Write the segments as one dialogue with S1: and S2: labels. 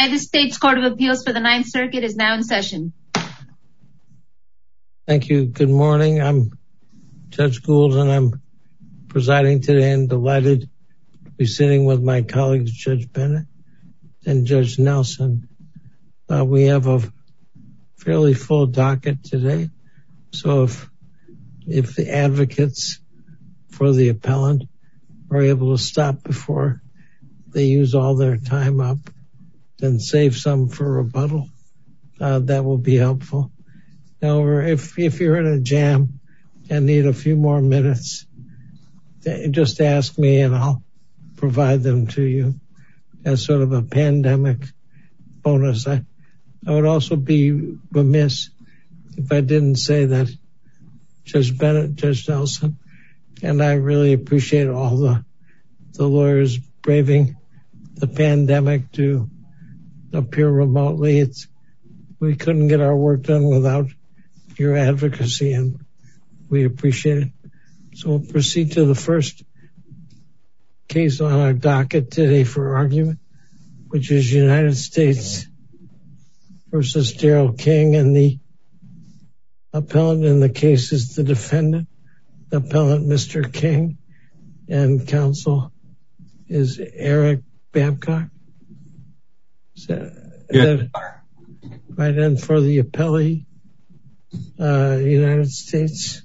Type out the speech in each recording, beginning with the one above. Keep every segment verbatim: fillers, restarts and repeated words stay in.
S1: United States Court of Appeals for the Ninth Circuit is now in session.
S2: Thank you. Good morning. I'm Judge Gould and I'm presiding today and delighted to be sitting with my colleagues, Judge Bennett and Judge Nelson. Uh, we have a fairly full docket today. So if, if the advocates for the appellant are able to stop before they use all their time up, then save some for rebuttal. Uh, that will be helpful. However, if, if you're in a jam and need a few more minutes, just ask me and I'll provide them to you as sort of a pandemic bonus. I, I would also be remiss if I didn't say that Judge Bennett, Judge Nelson, and I really appreciate all the, the lawyers braving the pandemic to appear remotely. It's, we couldn't get our work done without your advocacy and we appreciate it. So we'll proceed to the first case on our docket today for argument, which is United States versus Daryl King, and the appellant in the case is the defendant, the appellant Mister King, and counsel is Eric Babcock. Is that, is that right? And for the appellee, uh, United States,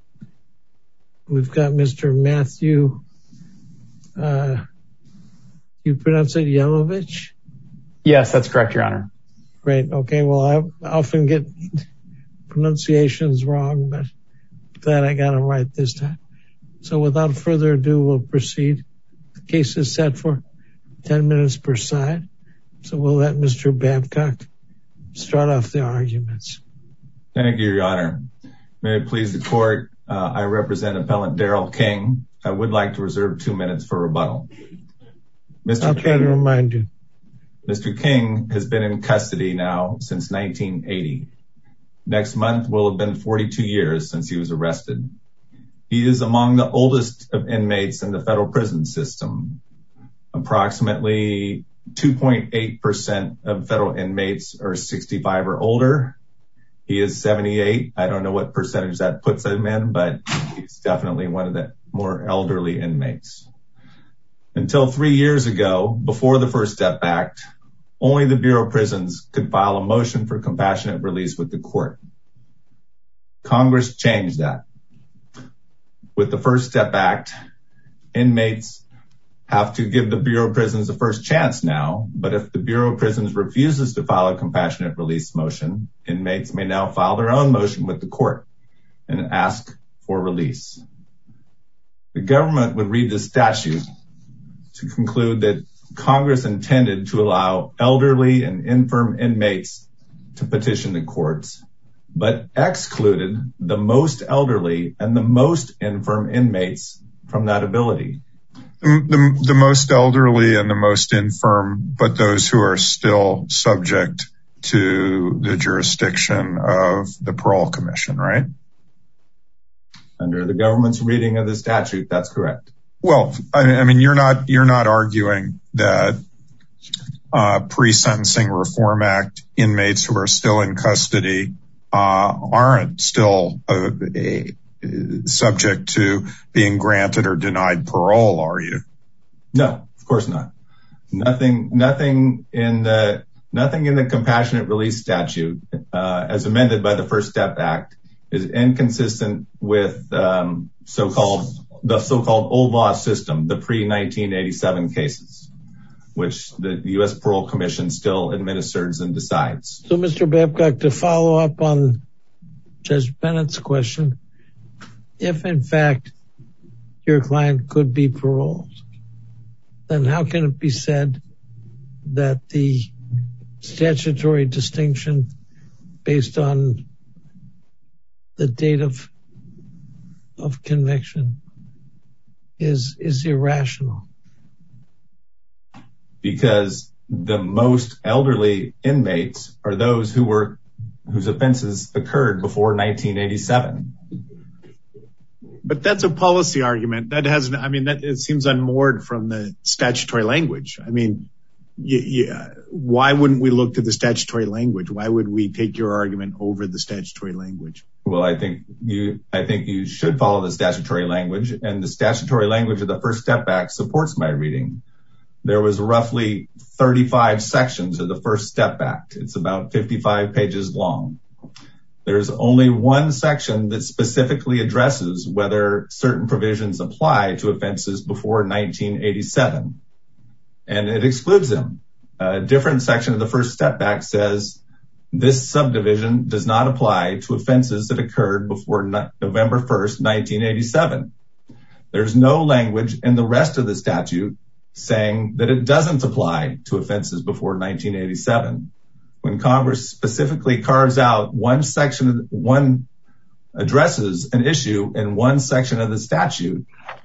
S2: we've got Mister Matthew, uh, you pronounce it Yelovich?
S3: Yes, that's correct, Your Honor.
S2: Great. Okay. Well, I often get pronunciations wrong, but glad I got them right this time. So without further ado, we'll proceed. The case is set for ten minutes per side. So we'll let Mister Babcock start off the arguments.
S4: Thank you, Your Honor. May it please the court, uh, I represent appellant Daryl King. I would like to reserve two minutes for rebuttal. Mister
S2: I'll
S4: King,
S2: try to remind you.
S4: Mister King has been in custody now since nineteen eighty. Next month will have been forty-two years since he was arrested. He is among the oldest of inmates in the federal prison system. Approximately two point eight percent of federal inmates are sixty-five or older. He is seventy-eight. I don't know what percentage that puts him in, but he's definitely one of the more elderly inmates. Until three years ago, before the First Step Act, only the Bureau of Prisons could file a motion for compassionate release with the court. Congress changed that. With the First Step Act, inmates have to give the Bureau of Prisons a first chance now, but if the Bureau of Prisons refuses to file a compassionate release motion, inmates may now file their own motion with the court and ask for release. The government would read the statute to conclude that Congress intended to allow elderly and infirm inmates to petition the courts, but excluded the most elderly and the most infirm inmates from that ability.
S5: The, the most elderly and the most infirm, but those who are still subject to the jurisdiction of the Parole Commission, right?
S4: Under the government's reading of the statute, that's correct.
S5: Well, I, I mean, you're not you're not arguing that uh, pre-sentencing Reform Act inmates who are still in custody uh, aren't still uh, a, subject to being granted or denied parole, are you?
S4: No, of course not. Nothing, nothing in the nothing in the compassionate release statute, uh, as amended by the First Step Act, is inconsistent with um, so-called the so-called old law system, the pre nineteen eighty-seven cases, which the U S Parole Commission still administers and decides.
S2: So, Mister Babcock, to follow up on Judge Bennett's question, if in fact your client could be paroled, then how can it be said that the statutory distinction based on the date of of conviction is is irrational?
S4: Because the most elderly inmates are those who were whose offenses occurred before nineteen eighty-seven.
S6: But that's a policy argument that has, I mean, that it seems unmoored from the statutory language. I mean, yeah, why wouldn't we look to the statutory language? Why would we take your argument over the statutory language?
S4: Well, I think you, I think you should follow the statutory language, and the statutory language of the First Step Act supports my reading. There was roughly thirty-five sections of the First Step Act. It's about fifty-five pages long. There's only one section that specifically addresses whether certain provisions apply to offenses before nineteen eighty-seven, and it excludes them. A different section of the First Step Act says this subdivision does not apply to offenses that occurred before November first, nineteen eighty-seven. There's no language in the rest of the statute saying that it doesn't apply to offenses before nineteen eighty-seven. When Congress specifically carves out one section, one addresses an issue in one section of the statute,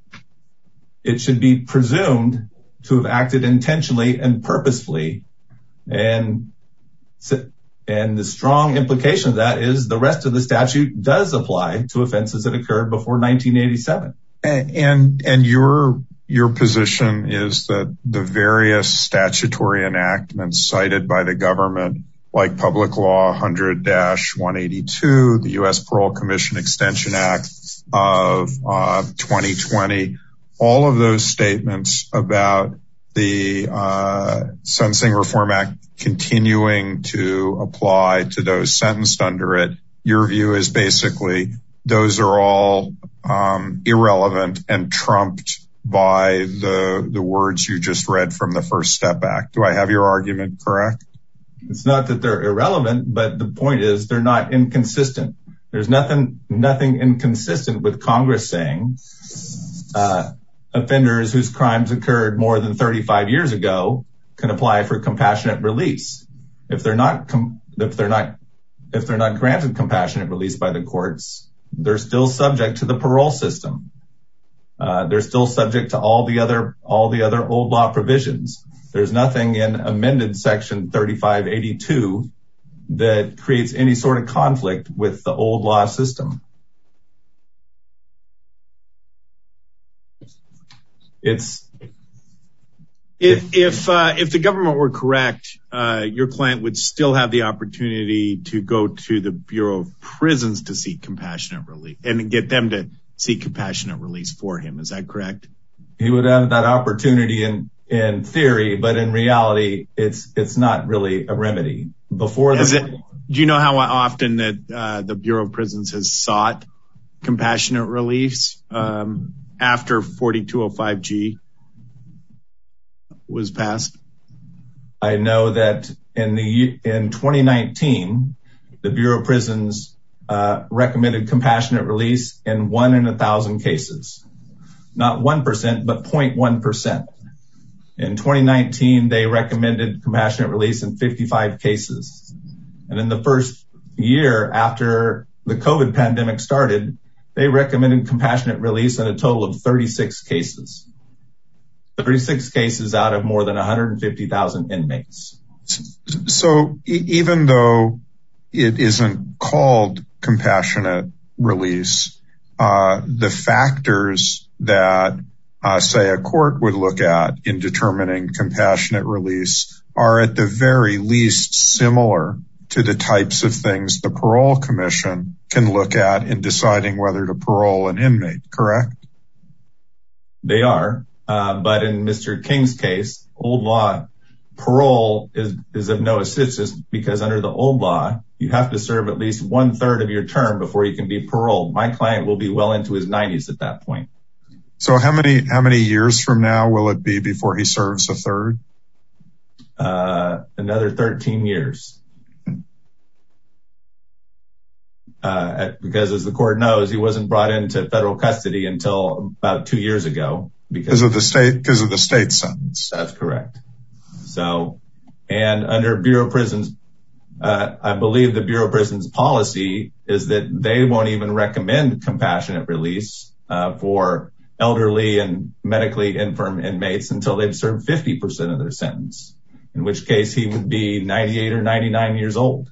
S4: it should be presumed to have acted intentionally and purposefully. And, and the strong implication of that is the rest of the statute does apply to offenses that occurred before nineteen eighty-seven.
S5: And, and, and your, your position is that the various statutory enactments cited by the government, like Public Law one hundred dash one eighty-two, the U S Parole Commission Extension Act of uh, twenty twenty, all of those statements about the uh, Sentencing Reform Act continuing to apply to those sentenced under it, your view is basically those are all um, irrelevant and trumped by the the words you just read from the First Step Act. Do I have your argument correct?
S4: It's not that they're irrelevant, but the point is they're not inconsistent. There's nothing nothing inconsistent with Congress saying uh, offenders whose crimes occurred more than thirty-five years ago can apply for compassionate release. If they're not com- if they're not if they're not granted compassionate release by the courts, they're still subject to the parole system. Uh, they're still subject to all the other all the other old law provisions. There's nothing in amended section thirty-five eighty-two that creates any sort of conflict with the old law system. It's
S6: if if uh, if the government were correct, uh, your client would still have the opportunity to go to the Bureau of Prisons to seek compassionate release and get them to seek compassionate release for him. Is that correct?
S4: He would have that opportunity in in theory, but in reality, it's it's not really a remedy. Before the,
S6: Is it, do you know how often that uh, the Bureau of Prisons has sought compassionate release um, after forty-two oh five G was passed?
S4: I know that in the in twenty nineteen, the Bureau of Prisons uh, recommended compassionate release in one in a thousand cases, not one percent, but zero point one percent. In twenty nineteen, they recommended compassionate release in fifty-five cases. And in the first year after the COVID pandemic started, they recommended compassionate release in a total of thirty-six cases. thirty-six cases out of more than one hundred fifty thousand inmates.
S5: So even though it isn't called compassionate release, uh, the factors that Uh, say a court would look at in determining compassionate release are at the very least similar to the types of things the Parole Commission can look at in deciding whether to parole an inmate, correct?
S4: They are, uh, but in Mister King's case, old law parole is, is of no assistance because under the old law, you have to serve at least one third of your term before you can be paroled. My client will be well into his nineties at that point.
S5: So how many how many years from now will it be before he serves a third?
S4: Uh, another thirteen years. Uh, because as the court knows, he wasn't brought into federal custody until about two years ago.
S5: Because of the state, because of the state sentence.
S4: That's correct. So, and under Bureau of Prisons, uh, I believe the Bureau of Prisons policy is that they won't even recommend compassionate release, uh, for elderly and medically infirm inmates until they've served fifty percent of their sentence, in which case he would be ninety-eight or ninety-nine years old,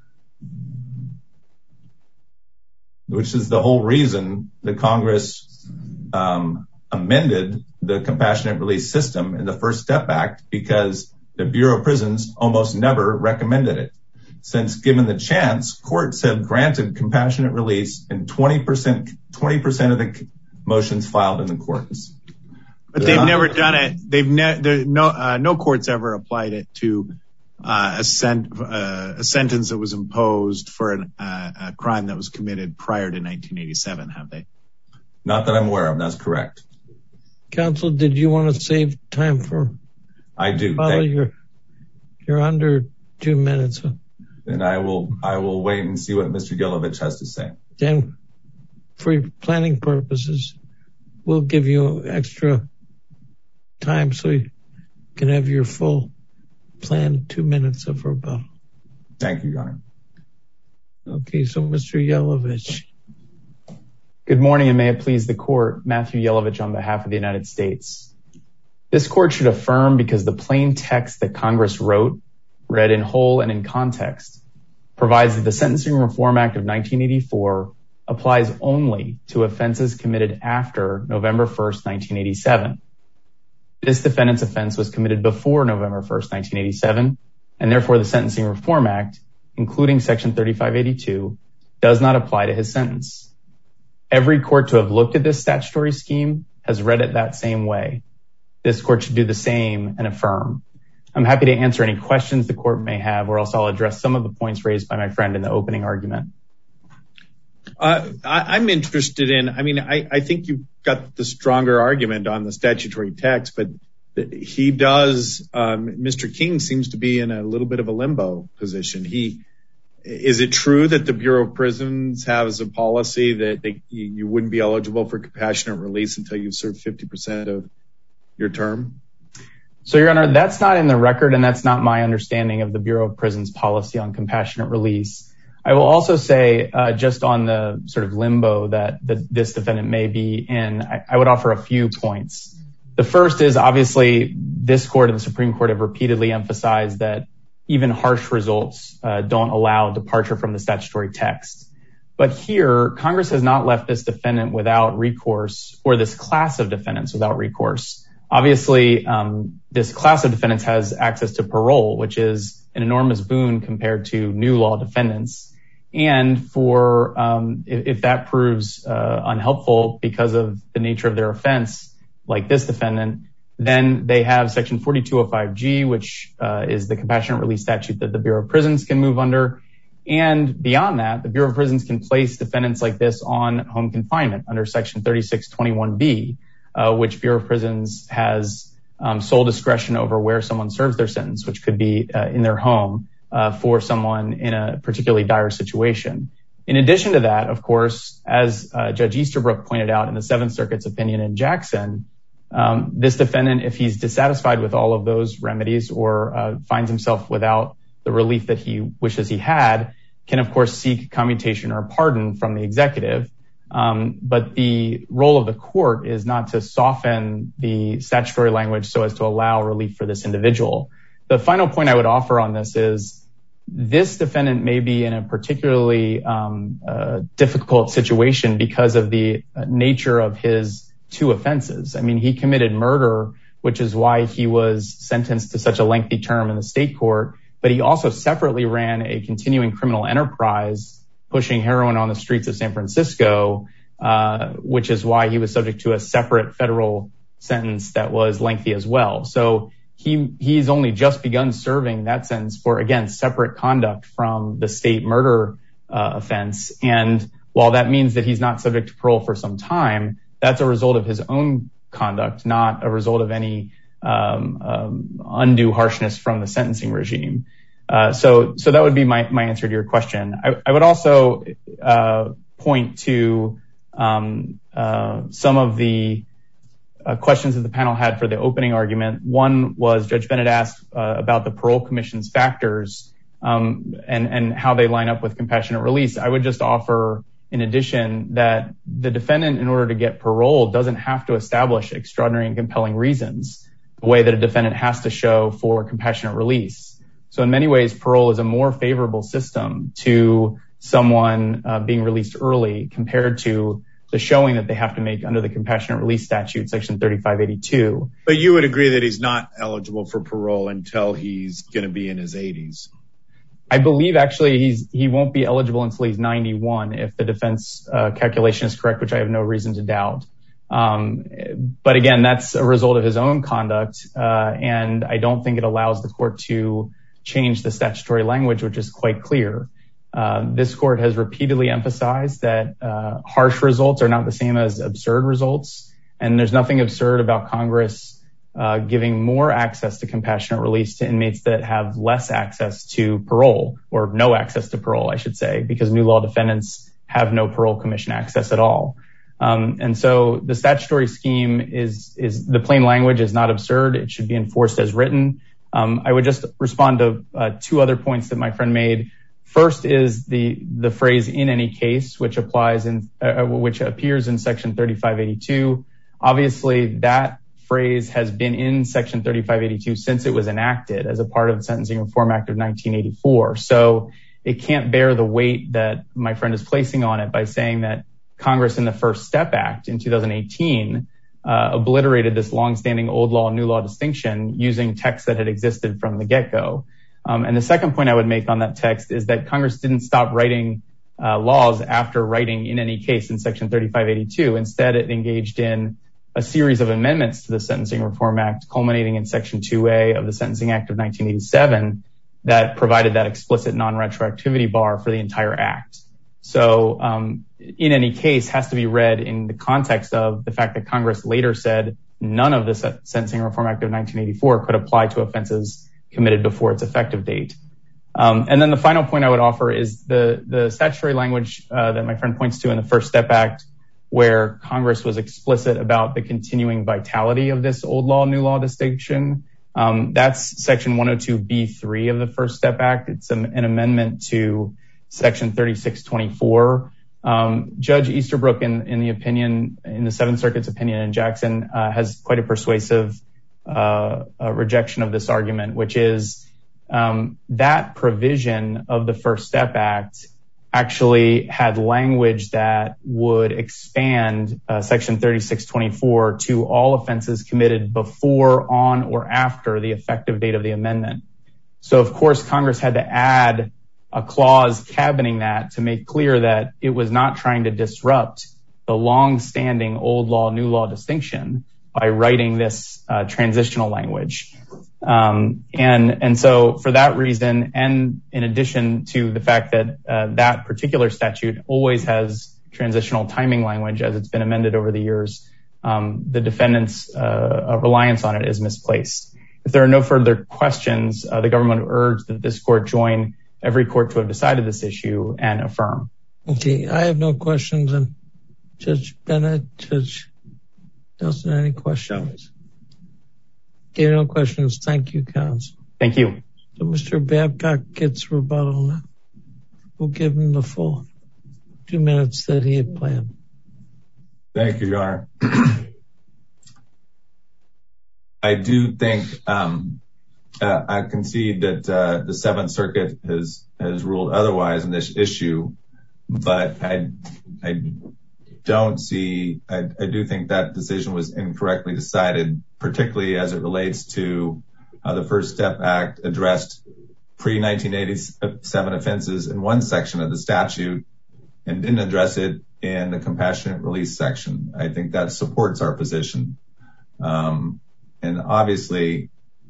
S4: which is the whole reason the Congress um, amended the compassionate release system in the First Step Act, because The Bureau of Prisons almost never recommended it. Since given the chance, courts have granted compassionate release in twenty percent, twenty percent of the motions filed in the courts.
S6: But they've uh, never done it. They've ne- no uh, no courts ever applied it to uh, a, sen- uh, a sentence that was imposed for an, uh, a crime that was committed prior to nineteen eighty-seven, have they?
S4: Not that I'm aware of. That's correct.
S2: Counsel, did you want to save time for?
S4: I do.
S2: You're, you're under two minutes.
S4: And I will I will wait and see what Mister Yelovich has to say.
S2: Then, for planning purposes, we'll give you extra time so you can have your full planned two minutes of rebuttal.
S4: Thank you, Your Honor.
S2: Okay, so Mister Yelovich.
S3: Good morning, and may it please the court. Matthew Yelovich on behalf of the United States. This court should affirm because the plain text that Congress wrote, read in whole and in context, provides that the Sentencing Reform Act of nineteen eighty-four applies only to offenses committed after November first, nineteen eighty-seven. This defendant's offense was committed before November first, nineteen eighty-seven, and therefore the Sentencing Reform Act, including Section thirty-five eighty-two, does not apply to his sentence. Every court to have looked at this statutory scheme has read it that same way. This court should do the same and affirm. I'm happy to answer any questions the court may have, or else I'll address some of the points raised by my friend in the opening argument.
S6: Uh, I, I'm interested in, I mean, I, I think you've got the stronger argument on the statutory text, but he does, um, Mister King seems to be in a little bit of a limbo position. He, is it true that the Bureau of Prisons has a policy that they, you wouldn't be eligible for compassionate release until you've served fifty percent of your term?
S3: So, Your Honor, that's not in the record, and that's not my understanding of the Bureau of Prisons policy on compassionate release. I will also say, uh, just on the sort of limbo that, that this defendant may be in, I, I would offer a few points. The first is, obviously, this court and the Supreme Court have repeatedly emphasized that even harsh results uh, don't allow departure from the statutory text. But here, Congress has not left this defendant without recourse, or this class of defendants without recourse. Obviously, um, this class of defendants has access to parole, which is an enormous boon compared to new law defendants. And for um, if, if that proves uh, unhelpful because of the nature of their offense, like this defendant, then they have Section forty-two oh five G, which uh, is the compassionate release statute that the Bureau of Prisons can move under. And beyond that, the Bureau of Prisons can place defendants like this on home confinement under Section thirty-six twenty-one B. Uh, which Bureau of Prisons has um, sole discretion over where someone serves their sentence, which could be uh, in their home uh, for someone in a particularly dire situation. In addition to that, of course, as uh, Judge Easterbrook pointed out in the Seventh Circuit's opinion in Jackson, um, this defendant, if he's dissatisfied with all of those remedies or uh, finds himself without the relief that he wishes he had, can, of course, seek commutation or pardon from the executive. Um, but the role of the court is not to soften the statutory language so as to allow relief for this individual. The final point I would offer on this is this defendant may be in a particularly um, uh, difficult situation because of the nature of his two offenses. I mean, he committed murder, which is why he was sentenced to such a lengthy term in the state court, but he also separately ran a continuing criminal enterprise pushing heroin on the streets of San Francisco, uh, which is why he was subject to a separate federal sentence that was lengthy as well. So he he's only just begun serving that sentence for, again, separate conduct from the state murder uh, offense. And while that means that he's not subject to parole for some time, that's a result of his own conduct, not a result of any um, um, undue harshness from the sentencing regime. Uh, so, so that would be my, my answer to your question. I, I would also, uh, point to, um, uh, some of the, uh, questions that the panel had for the opening argument. One was Judge Bennett asked, uh, about the parole commission's factors, um, and, and how they line up with compassionate release. I would just offer, in addition, that the defendant, in order to get parole, doesn't have to establish extraordinary and compelling reasons, the way that a defendant has to show for compassionate release. So in many ways, parole is a more favorable system to someone uh, being released early compared to the showing that they have to make under the compassionate release statute, section thirty-five eighty-two.
S6: But you would agree that he's not eligible for parole until he's going to be in his eighties.
S3: I believe actually he's he won't be eligible until he's ninety-one if the defense uh, calculation is correct, which I have no reason to doubt. Um, but again, that's a result of his own conduct, uh, and I don't think it allows the court to change the statutory language, which is quite clear. Uh, this court has repeatedly emphasized that uh, harsh results are not the same as absurd results, and there's nothing absurd about Congress uh, giving more access to compassionate release to inmates that have less access to parole, or no access to parole, I should say, because new law defendants have no parole commission access at all. Um, and so the statutory scheme is, is the plain language is not absurd. It should be enforced as written. Um, I would just respond to uh, two other points that my friend made. First is the, the phrase in any case, which applies in, uh, which appears in section thirty-five eighty-two. Obviously that phrase has been in section thirty-five eighty-two since it was enacted as a part of the Sentencing Reform Act of nineteen eighty-four. So it can't bear the weight that my friend is placing on it by saying that Congress in the First Step Act in two thousand eighteen uh, obliterated this longstanding old law, new law distinction using text that had existed from the get-go. Um, and the second point I would make on that text is that Congress didn't stop writing uh, laws after writing in any case in section thirty-five eighty-two. Instead, it engaged in a series of amendments to the Sentencing Reform Act, culminating in section two A of the Sentencing Act of nineteen eighty-seven that provided that explicit non-retroactivity bar for the entire act. So um, in any case has to be read in the context of the fact that Congress later said none of the Sentencing Reform Act of nineteen eighty-four could apply to offenses committed before its effective date. Um, and then the final point I would offer is the, the statutory language uh, that my friend points to in the First Step Act, where Congress was explicit about the continuing vitality of this old law, new law distinction. Um, that's section one oh two B three of the First Step Act. It's a, an amendment to section thirty-six twenty-four. Um, Judge Easterbrook, in, in the opinion, in the Seventh Circuit's opinion in Jackson, uh, has quite a persuasive uh, a rejection of this argument, which is um, that provision of the First Step Act actually had language that would expand uh, section thirty-six twenty-four to all offenses committed before, on, or after the effective date of the amendment. So, of course, Congress had to add a clause cabining that to make clear that it was not trying to disrupt the long-standing old law, new law distinction by writing this uh, transitional language. Um, and, and so for that reason, and in addition to the fact that uh, that particular statute always has transitional timing language as it's been amended over the years, um, the defendant's uh, reliance on it is misplaced. If there are no further questions, uh, the government would urge that this court join every court to have decided this issue and affirm.
S2: Okay, I have no questions. And Judge Bennett, Judge Nelson, any questions? Okay, no questions. Thank you, counsel.
S3: Thank you.
S2: So Mister Babcock gets rebuttal now. We'll give him the full two minutes that he had planned.
S4: Thank you, Your Honor. I do think um, uh, I concede that uh, the Seventh Circuit has has ruled otherwise in this issue, but I I don't see. I, I do think that decision was incorrectly decided, particularly as it relates to uh, the First Step Act addressed pre nineteen eighty-seven offenses in one section of the statute and didn't address it in the compassionate release section. I think that supports our position. Um, and obviously,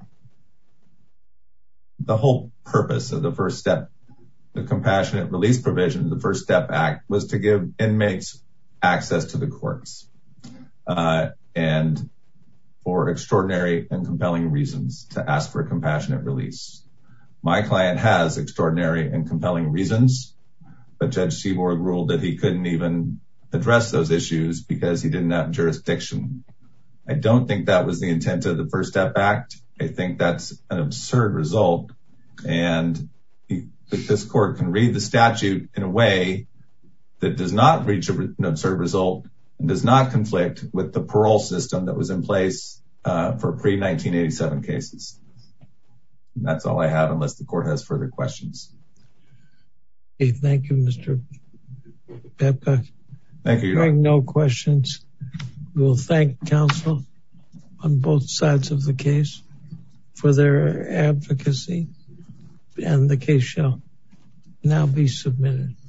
S4: the whole purpose of the First Step, the compassionate release provision of the First Step Act was to give inmates access to the courts uh, and for extraordinary and compelling reasons to ask for a compassionate release. My client has extraordinary and compelling reasons, but Judge Seaborg ruled that he couldn't even address those issues because he didn't have jurisdiction. I don't think that was the intent of the First Step Act. I think that's an absurd result, and he, this court can read the statute in a way that does not reach an absurd result and does not conflict with the parole system that was in place uh, for pre nineteen eighty-seven cases. And that's all I have, unless the court has further questions.
S2: Okay, thank you, Mister Babcock.
S4: Thank you.
S2: Hearing no questions, we'll thank counsel on both sides of the case for their advocacy, and the case shall now be submitted.